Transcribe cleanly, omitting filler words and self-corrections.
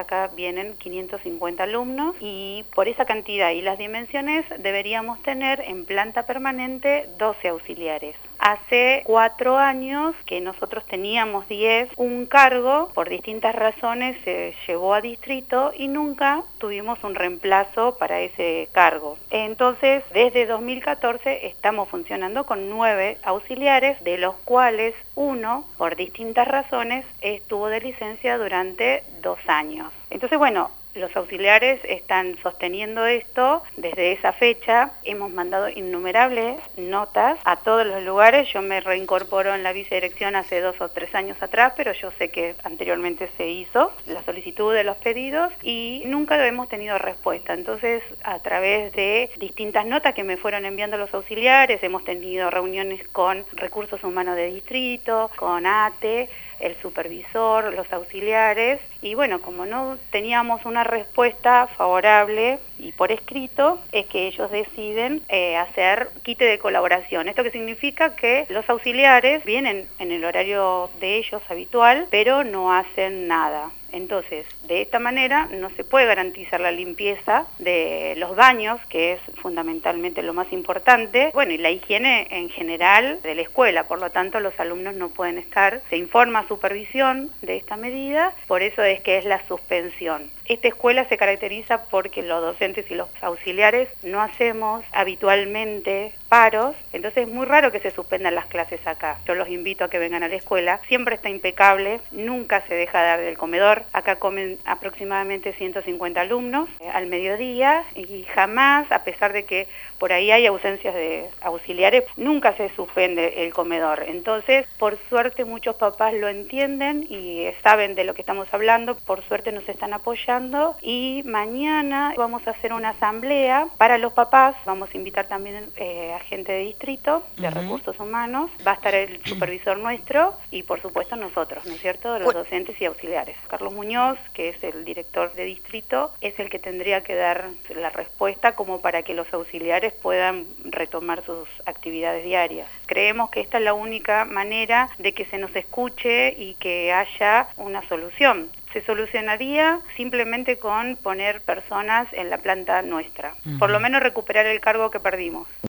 acá vienen 550 alumnos y por esa cantidad y las dimensiones deberíamos tener en planta permanente 12 auxiliares. Hace 4 años que nosotros teníamos 10, un cargo por distintas razones se llevó a distrito y nunca tuvimos un reemplazo para ese cargo. Entonces, desde 2014 estamos funcionando con 9 auxiliares, de los cuales uno, por distintas razones, estuvo de licencia durante 2 años. Entonces, bueno, los auxiliares están sosteniendo esto desde esa fecha. Hemos mandado innumerables notas a todos los lugares. Yo me reincorporo en la vicedirección hace 2 o 3 años atrás, pero yo sé que anteriormente se hizo la solicitud de los pedidos y nunca hemos tenido respuesta. Entonces, a través de distintas notas que me fueron enviando los auxiliares, hemos tenido reuniones con Recursos Humanos de Distrito, con ATE, el supervisor, los auxiliares, y bueno, como no teníamos una respuesta favorable y por escrito, es que ellos deciden hacer quite de colaboración. ¿Esto qué significa? Que los auxiliares vienen en el horario de ellos habitual, pero no hacen nada. Entonces, de esta manera no se puede garantizar la limpieza de los baños, que es fundamentalmente lo más importante, bueno, y la higiene en general de la escuela, por lo tanto los alumnos no pueden estar. Se informa a supervisión de esta medida, por eso es que es la suspensión. Esta escuela se caracteriza porque los docentes y los auxiliares no hacemos habitualmente paros, entonces es muy raro que se suspendan las clases acá. Yo los invito a que vengan a la escuela, siempre está impecable, nunca se deja de dar del comedor. Acá comen aproximadamente 150 alumnos al mediodía y jamás, a pesar de que por ahí hay ausencias de auxiliares, nunca se suspende el comedor. Entonces, por suerte muchos papás lo entienden y saben de lo que estamos hablando, por suerte nos están apoyando y mañana vamos a hacer una asamblea para los papás, vamos a invitar también a gente de distrito, de Recursos Humanos, va a estar el supervisor nuestro y por supuesto nosotros, ¿no es cierto?, los docentes y auxiliares. Carlos Muñoz, que es el director de distrito, es el que tendría que dar la respuesta como para que los auxiliares puedan retomar sus actividades diarias. Creemos que esta es la única manera de que se nos escuche y que haya una solución. Se solucionaría simplemente con poner personas en la planta nuestra, por lo menos recuperar el cargo que perdimos.